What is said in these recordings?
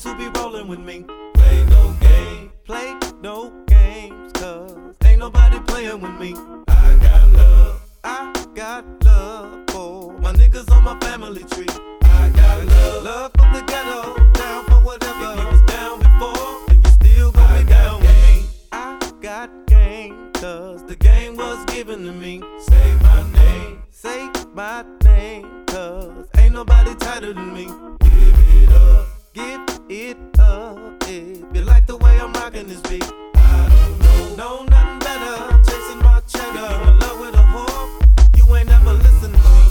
who be rolling with me. Play no game, play no games, cause ain't nobody playing with me. I got love for my niggas on my family tree. I got love for the ghetto, down for whatever. If you was down before, then you still gon' be down with me. I got game, cause the game was given to me. Say my name, cause ain't nobody tighter than me. Give it up, if you like the way I'm rockin' this beat. I don't know nothing better, chasing my cheddar. You in love with a whore, you ain't never listen to me.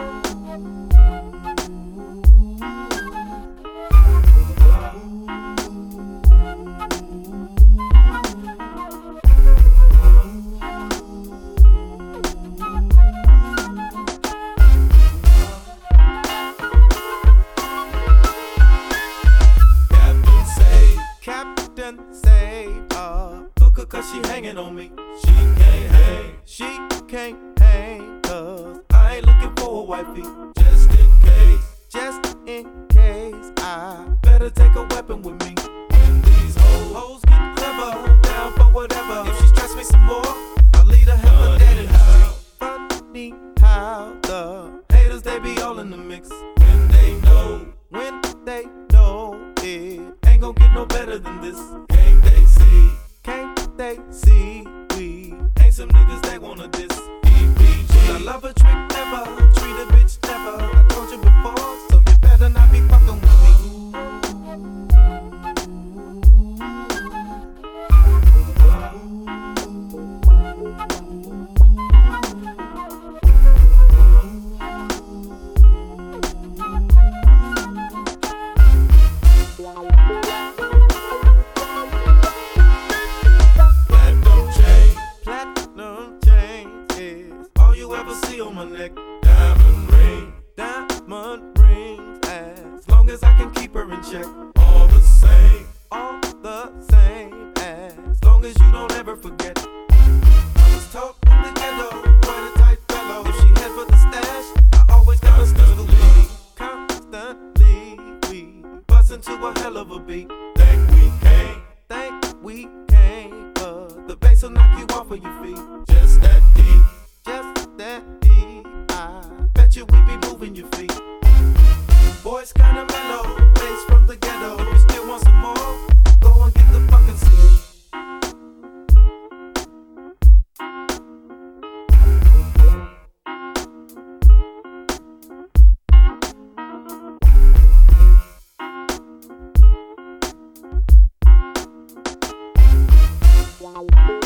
Captain saved her hooker cause she hanging on me. She can't hang cause I ain't looking for a wifey. Just in case I better take a weapon with me. When these hoes get clever, down for whatever. If she stress me some more, I'll lead her hella dead in the street. Funny how the haters, they be all in the mix. When they know it ain't gon' get no better than this. Can't they see we ain't some niggas they wanna diss. EPG, I love a trick never, treat a bitch never. I told you before, so you better not be fucking with me. Platinum chain is all you ever see on my neck. Diamond rings, as long as I can keep her in check. All the same, as long as you don't ever forget. I was taught in the ghetto, quite a tight fellow. If she head for the stash, I always got a snuggle with me. Constantly, we bust into a hell of a beat. Think we came, but the bass will knock you off of your feet. Just that deep. I bet you we be moving your feet. Boys kinda mellow, bass from the ghetto. If you still want some more, go and get the fucking seat. Wow.